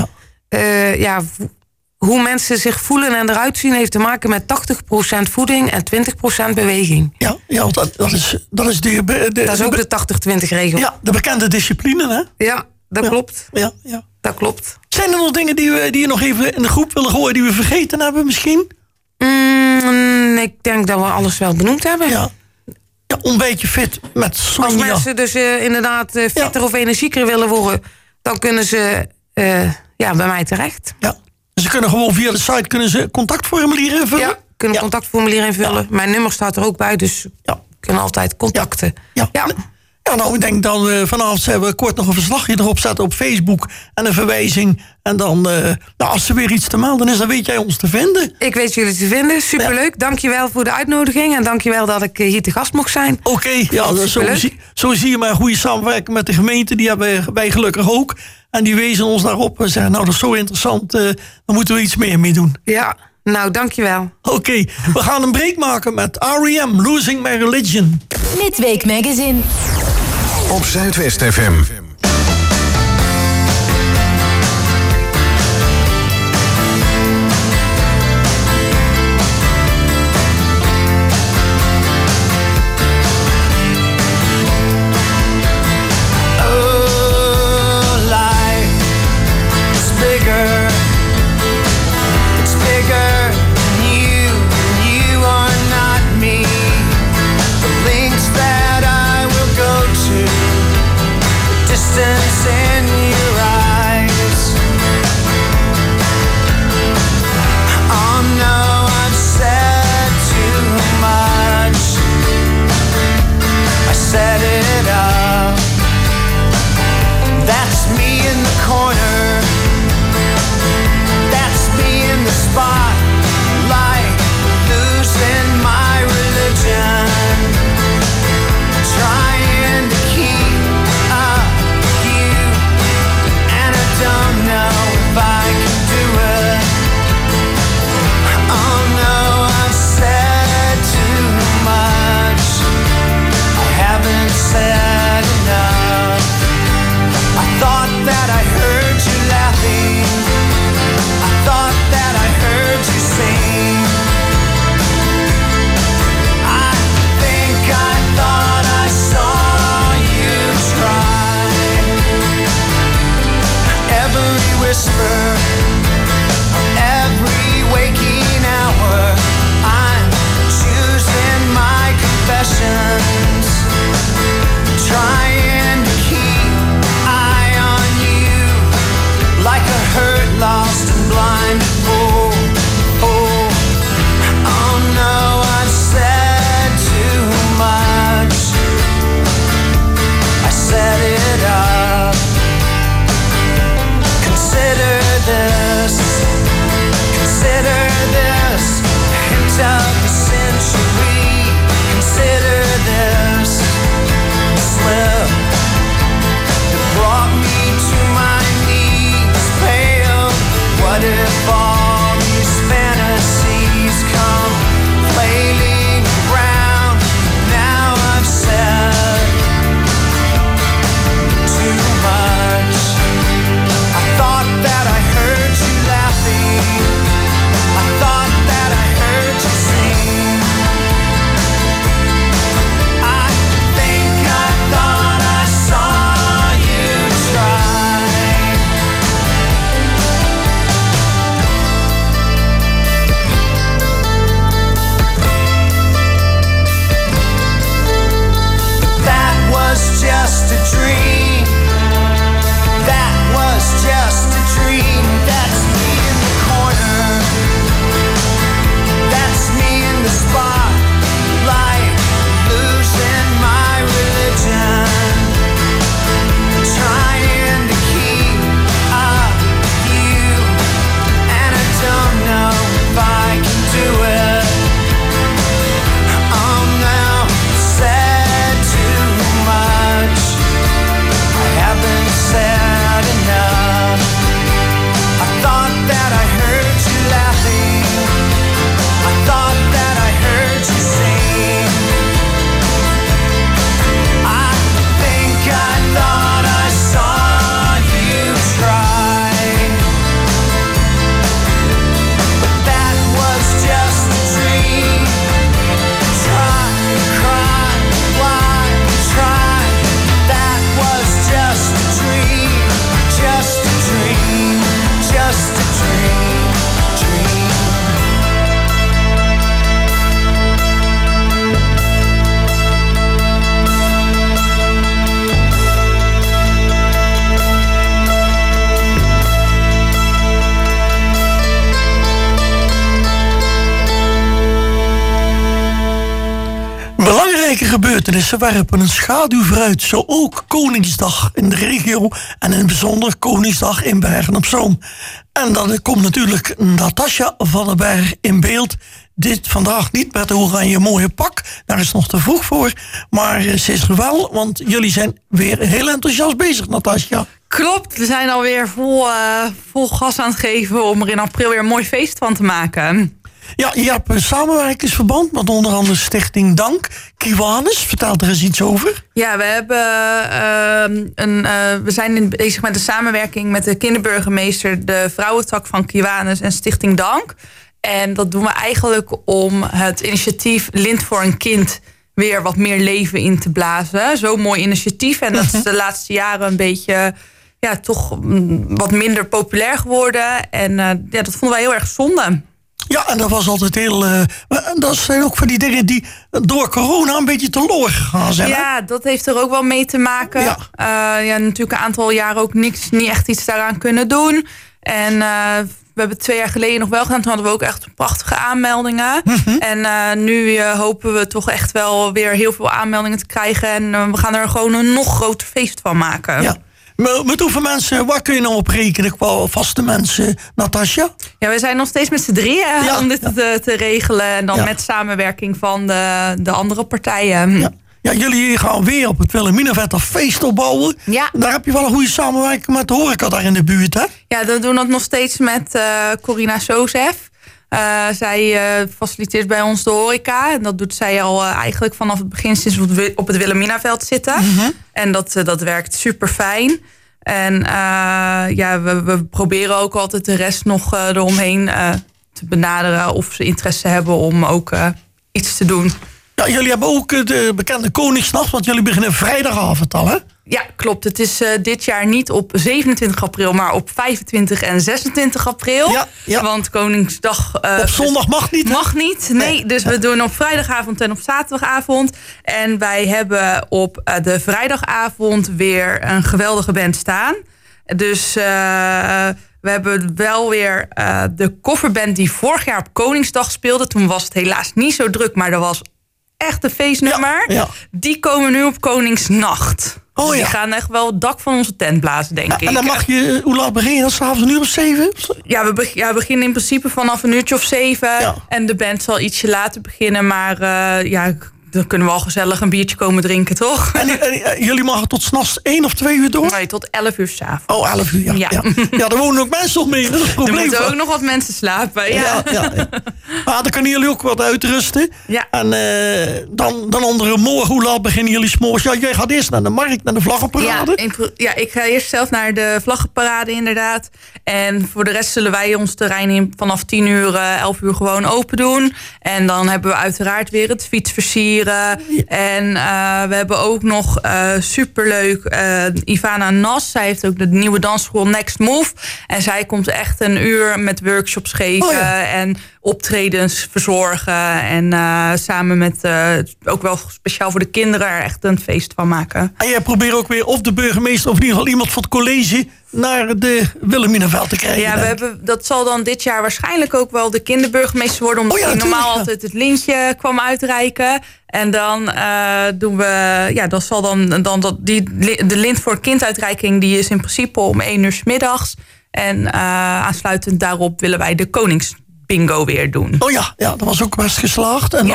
Hoe mensen zich voelen en eruit zien heeft te maken met 80% voeding en 20% beweging. Ja, dat is ook de 80-20 regel. Ja, de bekende discipline, hè? Ja, dat klopt. Ja. Dat klopt. Zijn er nog dingen die je nog even in de groep willen gooien die we vergeten hebben misschien? Ik denk dat we alles wel benoemd hebben. Ja, ontbijtje fit met Sonja. Als mensen dus inderdaad fitter of energieker willen worden, dan kunnen ze bij mij terecht. Ja. Ze kunnen gewoon via de site contactformulier invullen. Ja, kunnen contactformulier invullen. Ja. Mijn nummer staat er ook bij, dus kunnen altijd contacten. Ja. Nou, ik denk dan vanavond hebben we kort nog een verslagje erop zetten op Facebook en een verwijzing. En dan, als er weer iets te melden is, dan weet jij ons te vinden. Ik weet jullie te vinden. Superleuk. Dankjewel voor de uitnodiging en dankjewel dat ik hier te gast mocht zijn. Oké, zo zie je maar goede samenwerking met de gemeente. Die hebben wij gelukkig ook. En die wezen ons daarop. We zeggen, nou, dat is zo interessant. Daar moeten we iets meer mee doen. Ja, nou, dankjewel. Oké, we gaan een break maken met R.E.M. Losing My Religion. Midweek Magazine. Op Zuidwest FM. Consider gebeurtenissen werpen een schaduw vooruit. Zo ook Koningsdag in de regio en in het bijzonder Koningsdag in Bergen op Zoom. En dan komt natuurlijk Natasja van den Berg in beeld. Dit vandaag niet met de oranje mooie pak. Daar is nog te vroeg voor. Maar ze is er wel, want jullie zijn weer heel enthousiast bezig, Natasja. Klopt, we zijn alweer vol gas aan het geven om er in april weer een mooi feest van te maken. Ja, je hebt een samenwerkingsverband met onder andere Stichting Dank. Kiwanis, vertel er eens iets over. Ja, we zijn bezig met de samenwerking met de kinderburgemeester, de vrouwentak van Kiwanis en Stichting Dank. En dat doen we eigenlijk om het initiatief Lint voor een kind weer wat meer leven in te blazen. Zo'n mooi initiatief. En dat is de laatste jaren een beetje toch wat minder populair geworden. En dat vonden wij heel erg zonde. Ja, en dat was altijd heel... dat zijn ook van die dingen die door corona een beetje teloor gegaan zijn. Ja, hè? dat heeft er ook wel mee te maken. Ja. Natuurlijk een aantal jaren ook niet echt iets daaraan kunnen doen. En we hebben 2 jaar geleden nog wel gedaan. Toen hadden we ook echt prachtige aanmeldingen. En nu hopen we toch echt wel weer heel veel aanmeldingen te krijgen. En we gaan er gewoon een nog groter feest van maken. Ja. Met hoeveel mensen, waar kun je nou op rekenen qua vaste mensen, Natasja? Ja, we zijn nog steeds met z'n 3 om dit te regelen. En dan met samenwerking van de andere partijen. Ja. Ja, jullie gaan weer op het Wilhelminavet een feest opbouwen. Ja. Daar heb je wel een goede samenwerking met de horeca daar in de buurt, hè? Ja, we doen dat nog steeds met Corina Sozef. Zij faciliteert bij ons de horeca. En dat doet zij al eigenlijk vanaf het begin sinds we op het Wilhelminaveld zitten. En dat werkt super fijn. En we proberen ook altijd de rest nog eromheen te benaderen of ze interesse hebben om ook iets te doen. Ja, jullie hebben ook de bekende Koningsnacht, want jullie beginnen vrijdagavond al, hè? Ja, klopt. Het is dit jaar niet op 27 april, maar op 25 en 26 april. Ja. Want Koningsdag... op zondag mag niet, hè? Mag niet, nee. Dus we doen op vrijdagavond en op zaterdagavond. En wij hebben op de vrijdagavond weer een geweldige band staan. Dus... we hebben wel weer de coverband die vorig jaar op Koningsdag speelde. Toen was het helaas niet zo druk, maar dat was echt een feestnummer. Ja. Die komen nu op Koningsnacht. Oh, dus die gaan echt wel het dak van onze tent blazen, denk ik. En dan mag je, hoe laat begin je dan? 'S'avonds 7:00? Ja, we beginnen in principe vanaf 7:00. Ja. En de band zal ietsje later beginnen, maar dan kunnen we al gezellig een biertje komen drinken, toch? En jullie mogen tot 's nachts 1 of 2 uur door? Nee, tot 11:00 s'avonds. Oh, 11 uur, ja. Ja, er wonen ook mensen op mee, dat is het probleem. Er moeten ook nog wat mensen slapen, ja. Maar dan kunnen jullie ook wat uitrusten. Ja. En dan onder morgen, hoe laat beginnen jullie 's morgens? Ja, jij gaat eerst naar de markt, naar de vlaggenparade. Ik ga eerst zelf naar de vlaggenparade, inderdaad. En voor de rest zullen wij ons terrein vanaf 10 uur, 11 uur gewoon open doen. En dan hebben we uiteraard weer het fietsversieren. En we hebben ook nog superleuk Ivana Nas. Zij heeft ook de nieuwe dansschool Next Move. En zij komt echt een uur met workshops geven en optredens verzorgen. En samen met, ook wel speciaal voor de kinderen, er echt een feest van maken. En jij probeert ook weer of de burgemeester of in ieder geval iemand van het college naar de Wilhelminaveld te krijgen. Ja, dat zal dan dit jaar waarschijnlijk ook wel de kinderburgemeester worden. Omdat hij normaal altijd het lintje kwam uitreiken. En dan doen we... dat zal dan de lint voor kinduitreiking, die is in principe om 1 uur 's middags. En aansluitend daarop willen wij de Koningsbingo weer doen. Oh ja, dat was ook best geslaagd. En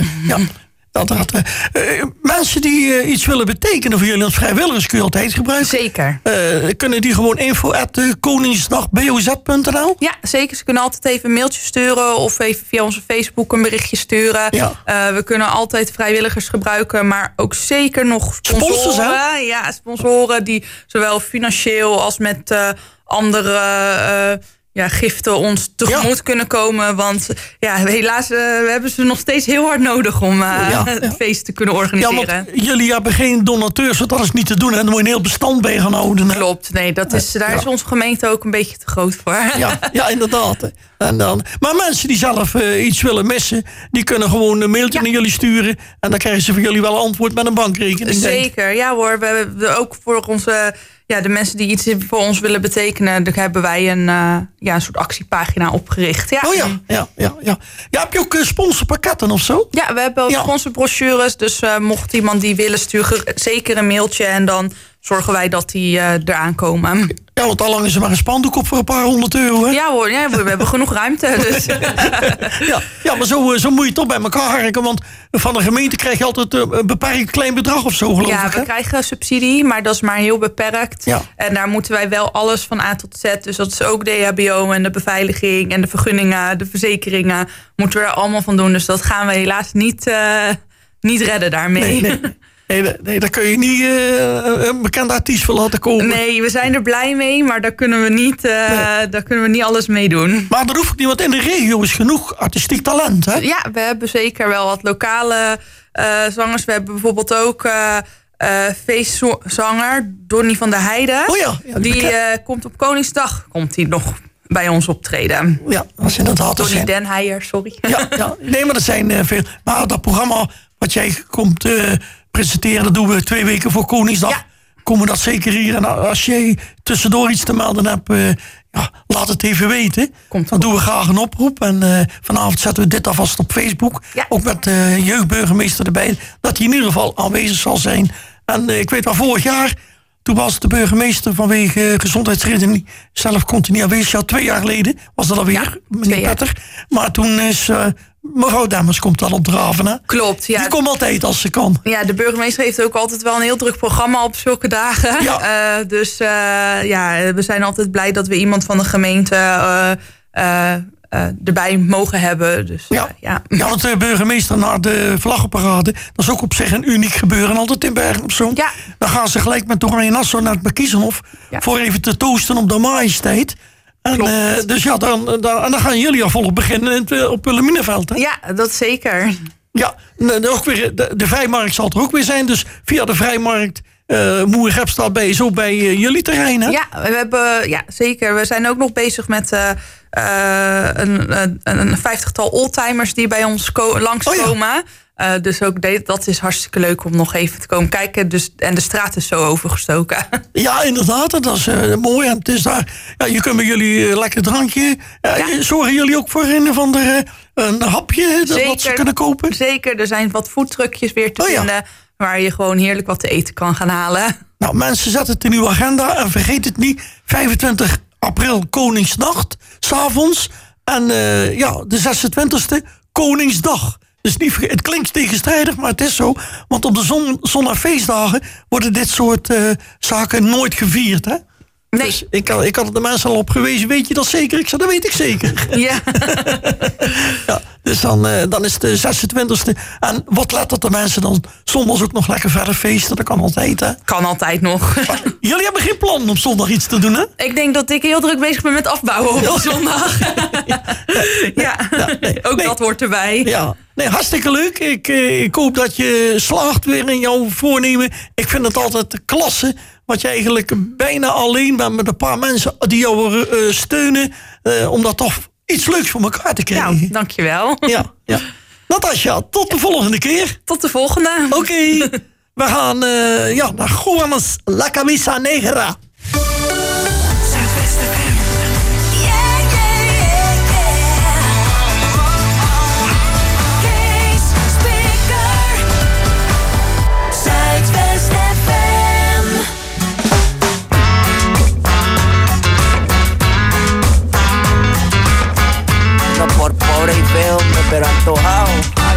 mensen die iets willen betekenen voor jullie als vrijwilligers kun je altijd gebruiken. Zeker. Kunnen die gewoon info@koningsdagboz.nl? Ja, zeker. Ze kunnen altijd even een mailtje sturen of even via onze Facebook een berichtje sturen. Ja. We kunnen altijd vrijwilligers gebruiken, maar ook zeker nog sponsoren. Ja, sponsoren die zowel financieel als met andere... giften ons tegemoet kunnen komen. Want helaas we hebben ze nog steeds heel hard nodig om het feest te kunnen organiseren. Ja, want jullie hebben geen donateurs, want dat is niet te doen. En dan moet je een heel bestand bij gaan houden. Klopt, nee, daar is onze gemeente ook een beetje te groot voor. Ja, inderdaad. Maar mensen die zelf iets willen missen, die kunnen gewoon een mailtje naar jullie sturen. En dan krijgen ze van jullie wel een antwoord met een bankrekening. Zeker, ja hoor. We hebben ook voor onze... de mensen die iets voor ons willen betekenen, daar hebben wij een soort actiepagina opgericht. Ja. Oh ja. Ja, heb je ook sponsorpakketten of zo? Ja, we hebben ook sponsorbrochures. Dus mocht iemand die willen, sturen zeker een mailtje. En dan zorgen wij dat die eraan komen. Ja, want allang is er maar een spandoek op voor een paar €100, hè? Ja hoor, we hebben genoeg ruimte. Dus. Ja, maar zo moet je toch bij elkaar harken. Want van de gemeente krijg je altijd een beperkt klein bedrag of zo, geloof ik. Ja, we krijgen subsidie, maar dat is maar heel beperkt. Ja. En daar moeten wij wel alles van A tot Z. Dus dat is ook de EHBO en de beveiliging en de vergunningen, de verzekeringen. Moeten we er allemaal van doen. Dus dat gaan we helaas niet redden daarmee. Nee, daar kun je niet een bekende artiest voor laten komen. Nee, we zijn er blij mee, maar daar kunnen we niet alles mee doen. Maar er hoeft ook niet, want in de regio is genoeg artistiek talent, hè? Ja, we hebben zeker wel wat lokale zangers. We hebben bijvoorbeeld ook feestzanger Donnie van der Heijden. Oh ja die komt op Koningsdag nog bij ons optreden. Ja, dat is inderdaad. Donnie Den Heijer, sorry. Ja, nee, maar dat zijn veel. Maar dat programma wat jij komt presenteren, dat doen we 2 weken voor Koningsdag. Ja. Komen we dat zeker hier. En als jij tussendoor iets te melden hebt, laat het even weten. Dan doen we graag een oproep. En vanavond zetten we dit alvast op Facebook. Ja. Ook met de jeugdburgemeester erbij. Dat hij in ieder geval aanwezig zal zijn. En ik weet wel, vorig jaar, toen was de burgemeester vanwege gezondheidsredenen zelf kon hij niet aanwezig. Ja, 2 jaar geleden was dat alweer, meneer Petter. Maar toen is mevrouw Demmers komt dan opdraven. Hè? Klopt, ja. Die komt altijd als ze kan. Ja, de burgemeester heeft ook altijd wel een heel druk programma op zulke dagen. Ja. We zijn altijd blij dat we iemand van de gemeente erbij mogen hebben. Dus, want de burgemeester naar de vlaggenparade, dat is ook op zich een uniek gebeuren. Altijd in Bergen op Zoom. Ja. Dan gaan ze gelijk met Oranje Nassau naar het Markiezenhof voor even te toosten op de majesteit. En, dan gaan jullie al volop beginnen op Wilhelminaveld, hè? Ja, dat zeker. Ja, ook weer, de Vrijmarkt zal er ook weer zijn. Dus via de Vrijmarkt, Moergepstraat bij jullie terrein, hè? Ja, we hebben, zeker. We zijn ook nog bezig met een 50-tal oldtimers die bij ons langskomen. Dus ook dat is hartstikke leuk om nog even te komen kijken. Dus, en de straat is zo overgestoken. Ja, inderdaad. Dat is mooi. En het is daar. Ja, je kunt bij jullie lekker drankje. Zorgen jullie ook voor een of ander een hapje dat ze kunnen kopen? Zeker. Er zijn wat foodtruckjes weer te vinden. Waar je gewoon heerlijk wat te eten kan gaan halen. Nou, mensen, zet het in uw agenda. En vergeet het niet. 25 april Koningsnacht. 'S'avonds. En de 26e Koningsdag. Dus niet, het klinkt tegenstrijdig, maar het is zo. Want op de zon- en feestdagen worden dit soort zaken nooit gevierd, hè? Nee. Dus ik had de mensen al op gewezen. Weet je dat zeker? Ik zei, dat weet ik zeker. Ja. Dus dan is het de 26e. En wat letten de mensen dan? Zondags ook nog lekker verder feesten. Dat kan altijd, hè? Kan altijd nog. Maar jullie hebben geen plan om zondag iets te doen, hè? Ik denk dat ik heel druk bezig ben met afbouwen op zondag. Ook dat hoort erbij. Ja. Nee, hartstikke leuk. Ik hoop dat je slaagt weer in jouw voornemen. Ik vind het altijd klasse. Wat je eigenlijk bijna alleen bent met een paar mensen die jou steunen. Om dat toch iets leuks voor elkaar te krijgen. Nou, dankjewel. Ja. Natasja, tot de volgende keer. Tot de volgende. Oké. We gaan naar Juanes La Camisa Negra. Por pobre y feo, pero antojado.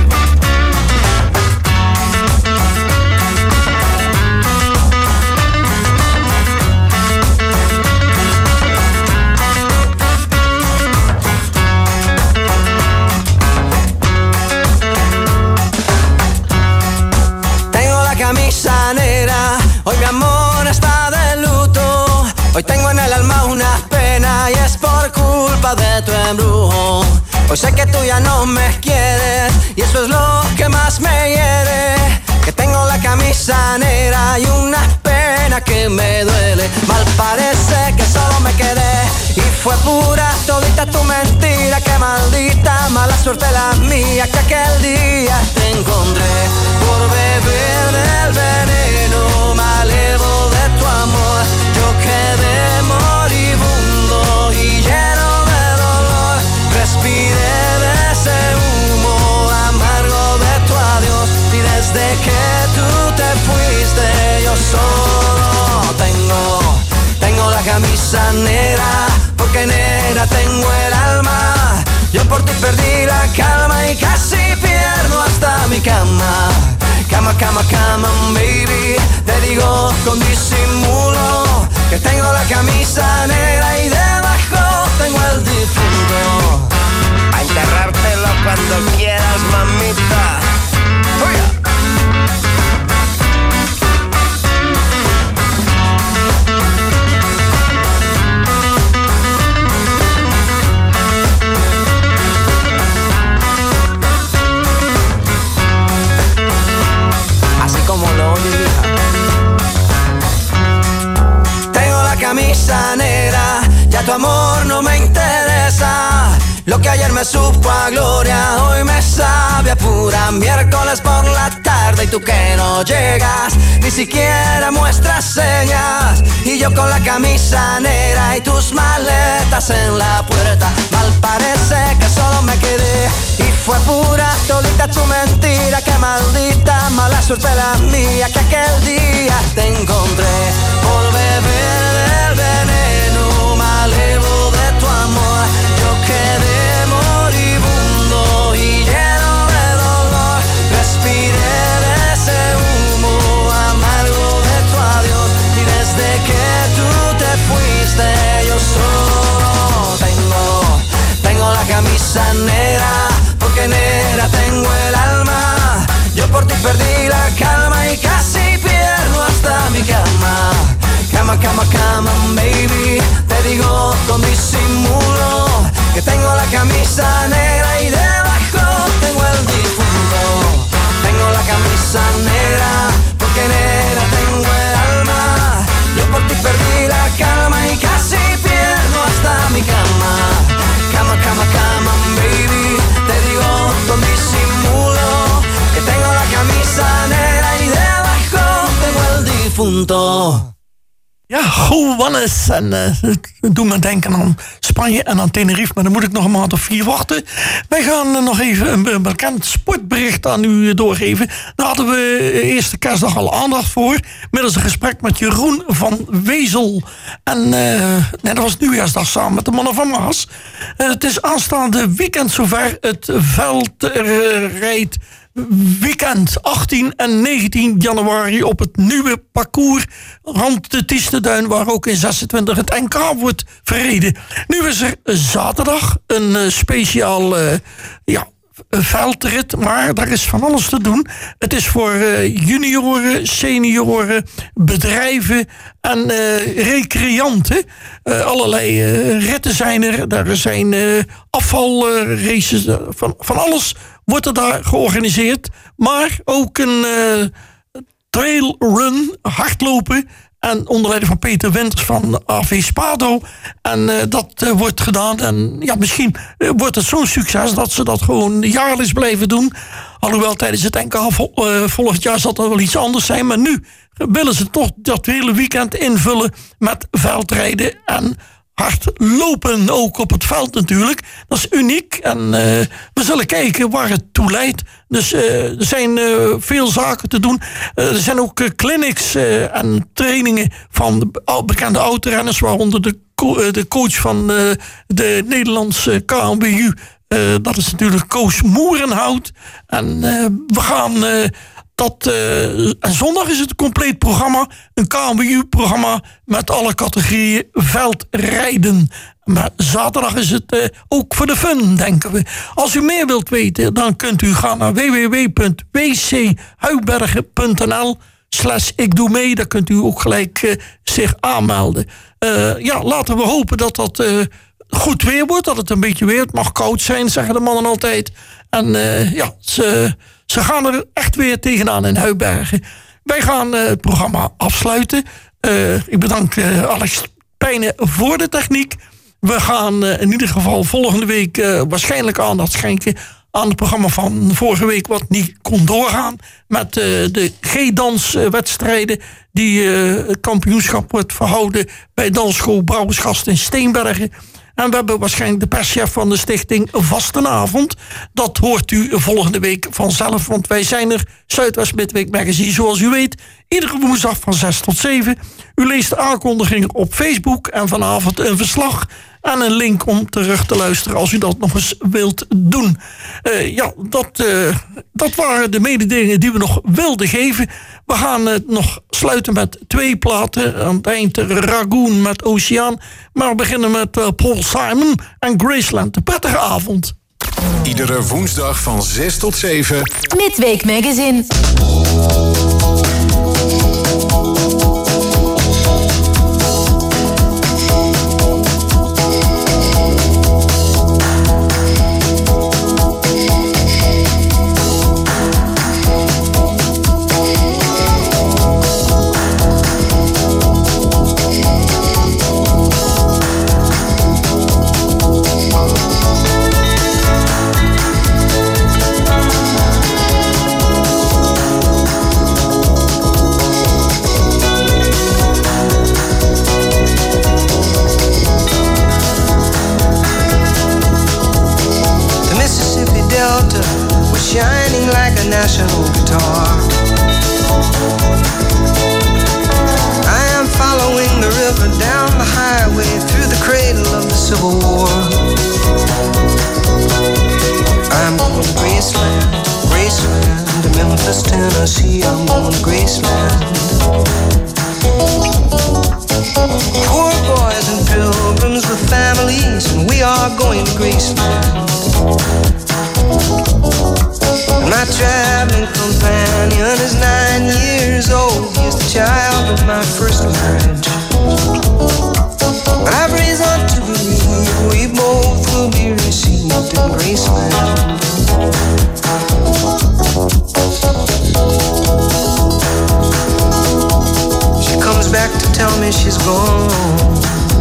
Tengo la camisa negra, hoy mi amor está de luto. Hoy tengo en el alma una pena y es por culpa de tu embrujo. Hoy sé que tú ya no me quieres y eso es lo que más me hiere. Que tengo la camisa negra y una pena que me duele. Mal parece que solo me quedé y fue pura todita tu mentira. Que maldita mala suerte la mía que aquel día te encontré por beber del veneno malevo de tu amor. Yo quedé moribundo y lleno de camisa negra, porque negra tengo el alma. Yo por ti perdí la calma y casi pierdo hasta mi cama. Cama, cama, cama, baby, te digo con disimulo que tengo la camisa negra y debajo tengo el difunto. A enterrártelo cuando quieras, mamita. Así como lo oyes, tengo la camisa negra, ya tu amor no me interesa. Lo que ayer me supo a gloria, hoy me sabe a pura. Miércoles por la tarde y tú que no llegas, ni siquiera muestras señas. Y yo con la camisa negra y tus maletas en la puerta. Mal parece que solo me quedé y fue pura todita tu mentira. Qué maldita mala suerte la mía que aquel día te encontré por beber del veneno malevo de tu amor. Yo quedé moribundo y lleno de dolor. Respiré de ese humo amargo de tu adiós. Y desde que tú te fuiste yo solo tengo la camisa negra, porque negra tengo el alma. Yo por ti perdí la calma y casi pierdo hasta mi cama. Cama, cama, cama, baby, te digo con disimulo que tengo la camisa negra y debajo tengo el difunto. Tengo la camisa negra, porque negra tengo el alma. Yo por ti perdí la calma y casi pierdo hasta mi cama. Cama, cama, cama, baby, te digo con disimulo que tengo la camisa negra y debajo tengo el difunto. Ja, Gowannes. En doe me denken aan Spanje en aan Tenerife. Maar dan moet ik nog een maand of 4 wachten. Wij gaan nog even een bekend sportbericht aan u doorgeven. Daar hadden we eerste kerstdag al aandacht voor. Middels een gesprek met Jeroen van Wezel. En dat was nieuwjaarsdag samen met de mannen van Maas. Het is aanstaande weekend zover het veldrijd weekend 18 en 19 januari op het nieuwe parcours rond de Tiesteduin, waar ook in 26 het NK wordt verreden. Nu is er zaterdag een speciaal veldrit, maar daar is van alles te doen. Het is voor junioren, senioren, bedrijven en recreanten. Allerlei ritten zijn er. Daar zijn afvalraces, van alles wordt er daar georganiseerd. Maar ook een trailrun, hardlopen. En onder leiding van Peter Winters van AV Spado. En dat wordt gedaan. En ja, misschien wordt het zo'n succes dat ze dat gewoon jaarlijks blijven doen. Alhoewel tijdens het NK volgend jaar zal dat wel iets anders zijn. Maar nu willen ze toch dat hele weekend invullen met veldrijden en hardlopen. Ook op het veld natuurlijk. Dat is uniek. En we zullen kijken waar het toe leidt. Dus er zijn veel zaken te doen. Er zijn ook clinics en trainingen van bekende autorenners, waaronder de coach van de Nederlandse KNWU. Dat is natuurlijk Koos Moerenhout. En we gaan en zondag is het een compleet programma. Een KNWU-programma met alle categorieën veldrijden. Maar zaterdag is het ook voor de fun, denken we. Als u meer wilt weten, dan kunt u gaan naar www.wchuibergen.nl/ik doe mee. Daar kunt u ook gelijk zich aanmelden. Laten we hopen dat dat goed weer wordt. Dat het een beetje weer. Het mag koud zijn, zeggen de mannen altijd. En ze gaan er echt weer tegenaan in Huibergen. Wij gaan het programma afsluiten. Ik bedank Alex Pijnen voor de techniek. We gaan in ieder geval volgende week waarschijnlijk aandacht schenken aan het programma van vorige week, wat niet kon doorgaan. Met de G-danswedstrijden. Die het kampioenschap wordt verhouden bij Dansschool Brouwersgast in Steenbergen. En we hebben waarschijnlijk de perschef van de stichting Vastenavond. Dat hoort u volgende week vanzelf, want wij zijn er, Zuidwest Midweek Magazine, zoals u weet, Iedere woensdag van 6 tot 7. U leest de aankondiging op Facebook en vanavond een verslag en een link om terug te luisteren als u dat nog eens wilt doen. Dat waren de mededelingen die we nog wilden geven. We gaan nog sluiten met 2 platen. Aan het eind Ragoon met Oceaan. Maar we beginnen met Paul Simon en Graceland. Een prettige avond. Iedere woensdag van 6 tot 7. Midweek Magazine. Shining like a national guitar. I am following the river down the highway through the cradle of the Civil War. I'm going to Graceland, Graceland, to Memphis, Tennessee. I'm going to Graceland. Poor boys and pilgrims with families, and we are going to Graceland. My traveling companion is 9 years old. He is the child of my first marriage. I've reason to believe we both will be received in Graceland. She comes back to tell me she's gone.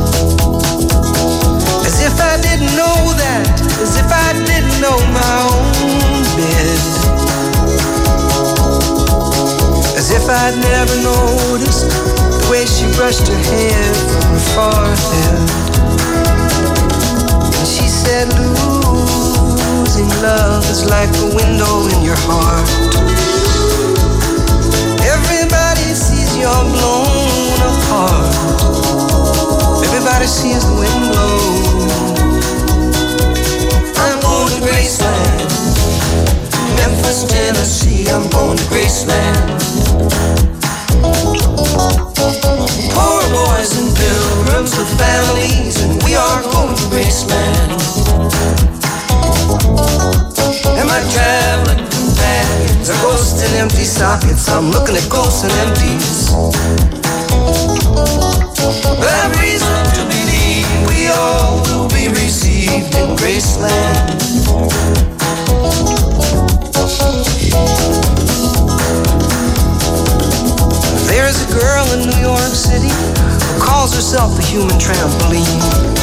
As if I didn't know that, as if I didn't know my own bed. As if I'd never noticed the way she brushed her hair from her forehead. And she said, losing love is like a window in your heart. Everybody sees you're blown apart. Everybody sees the wind blow. I'm going to Graceland, Memphis, Tennessee. I'm going to Graceland. Poor boys and pilgrims with families, and we are going to Graceland. And my traveling companions are ghosts and empty sockets. I'm looking at ghosts and empties. But I've reason to believe we all will be received in Graceland. There's a girl in New York City who calls herself a human trampoline.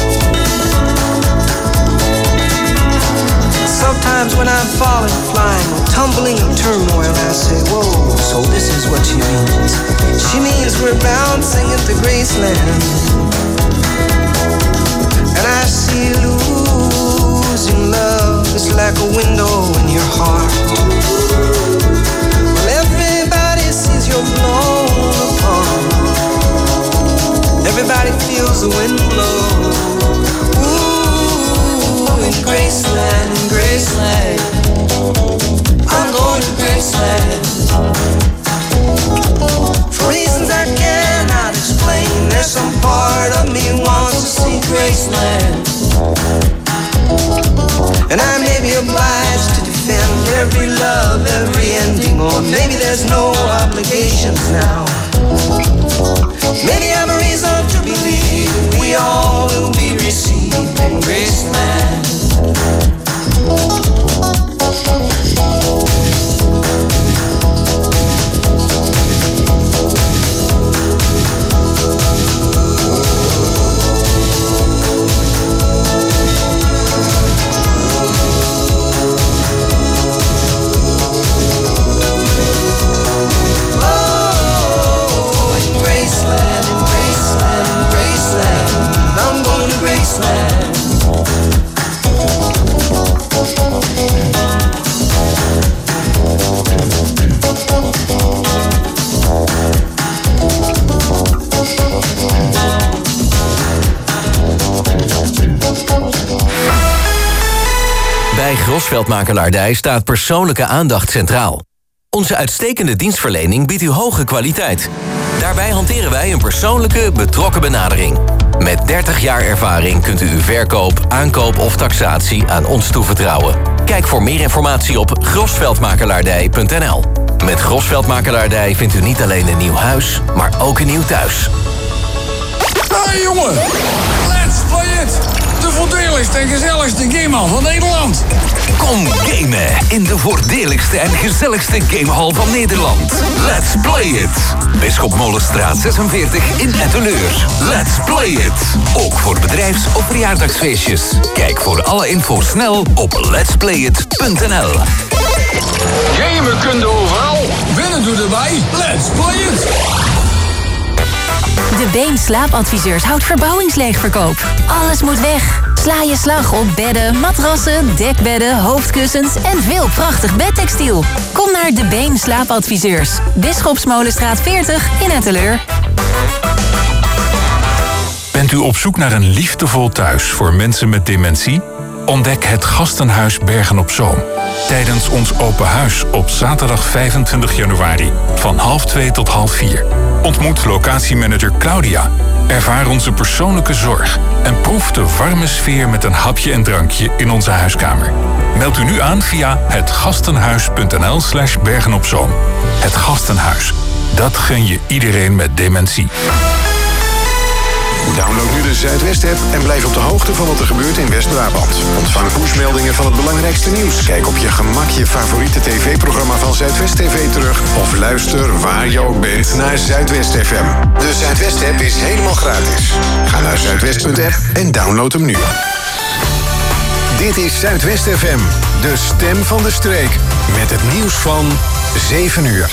Sometimes when I'm falling, flying, or tumbling in turmoil, I say, whoa, so this is what she means. She means we're bouncing into Graceland. And I see losing love is like a window in your heart. Well, everybody sees you're blown apart. Everybody feels the wind blow. Ooh, in Graceland, in Graceland. I'm going to Graceland. For reasons I cannot explain, there's some part of me wants to see Graceland. And I may be obliged to defend every love, every ending, or maybe there's no obligations now. Maybe I'm a reason to believe we all will be received in Graceland. Grosveld Makelaardij staat persoonlijke aandacht centraal. Onze uitstekende dienstverlening biedt u hoge kwaliteit. Daarbij hanteren wij een persoonlijke, betrokken benadering. Met 30 jaar ervaring kunt u uw verkoop, aankoop of taxatie aan ons toevertrouwen. Kijk voor meer informatie op grosveldmakelaardij.nl. Met Grosveld Makelaardij vindt u niet alleen een nieuw huis, maar ook een nieuw thuis. Hey jongen, let's play it! De voordeligste en gezelligste gamehal van Nederland. Kom gamen in de voordeligste en gezelligste gamehal van Nederland. Let's play it. Bisschopmolenstraat 46 in Etteleur. Let's play it. Ook voor bedrijfs- of verjaardagsfeestjes. Kijk voor alle info snel op letsplayit.nl. Gamen kun je overal, binnen doe erbij. Let's play it. De Been slaapadviseurs houdt verbouwingsleegverkoop. Alles moet weg. Sla je slag op bedden, matrassen, dekbedden, hoofdkussens en veel prachtig bedtextiel. Kom naar De Been slaapadviseurs. Bisschopsmolenstraat 40 in Etteleur. Bent u op zoek naar een liefdevol thuis voor mensen met dementie? Ontdek het Gastenhuis Bergen op Zoom. Tijdens ons open huis op zaterdag 25 januari van 13:30 tot 15:30. Ontmoet locatiemanager Claudia. Ervaar onze persoonlijke zorg en proef de warme sfeer met een hapje en drankje in onze huiskamer. Meld u nu aan via hetgastenhuis.nl/Bergen-op-Zoom. Het Gastenhuis. Dat gun je iedereen met dementie. Download nu de Zuidwest-app en blijf op de hoogte van wat er gebeurt in West-Brabant. Ontvang pushmeldingen van het belangrijkste nieuws. Kijk op je gemak je favoriete tv-programma van Zuidwest TV terug. Of luister waar je ook bent naar Zuidwest FM. De Zuidwest-app is helemaal gratis. Ga naar zuidwest.app en download hem nu. Dit is Zuidwest FM, de stem van de streek. Met het nieuws van 7 uur.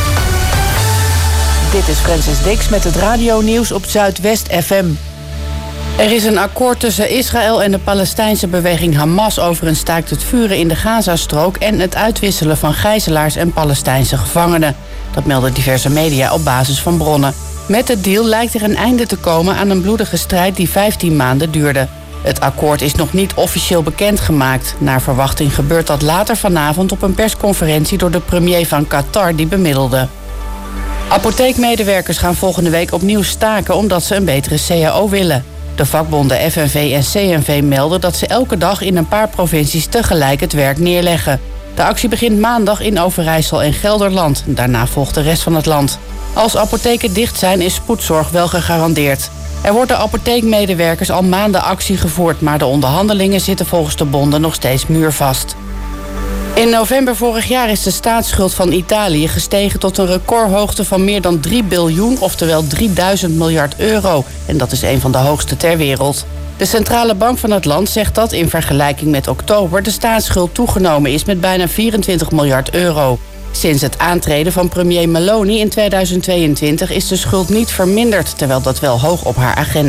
Dit is Francis Dix met het radionieuws op Zuidwest FM. Er is een akkoord tussen Israël en de Palestijnse beweging Hamas over een staakt het vuren in de Gazastrook en het uitwisselen van gijzelaars en Palestijnse gevangenen. Dat melden diverse media op basis van bronnen. Met het deal lijkt er een einde te komen aan een bloedige strijd die 15 maanden duurde. Het akkoord is nog niet officieel bekendgemaakt. Naar verwachting gebeurt dat later vanavond op een persconferentie door de premier van Qatar die bemiddelde. Apotheekmedewerkers gaan volgende week opnieuw staken omdat ze een betere CAO willen. De vakbonden FNV en CNV melden dat ze elke dag in een paar provincies tegelijk het werk neerleggen. De actie begint maandag in Overijssel en Gelderland. Daarna volgt de rest van het land. Als apotheken dicht zijn is spoedzorg wel gegarandeerd. Er wordt door apotheekmedewerkers al maanden actie gevoerd, maar de onderhandelingen zitten volgens de bonden nog steeds muurvast. In november vorig jaar is de staatsschuld van Italië gestegen tot een recordhoogte van meer dan 3 biljoen, oftewel 3000 miljard euro. En dat is een van de hoogste ter wereld. De centrale bank van het land zegt dat in vergelijking met oktober de staatsschuld toegenomen is met bijna 24 miljard euro. Sinds het aantreden van premier Meloni in 2022 is de schuld niet verminderd, terwijl dat wel hoog op haar agenda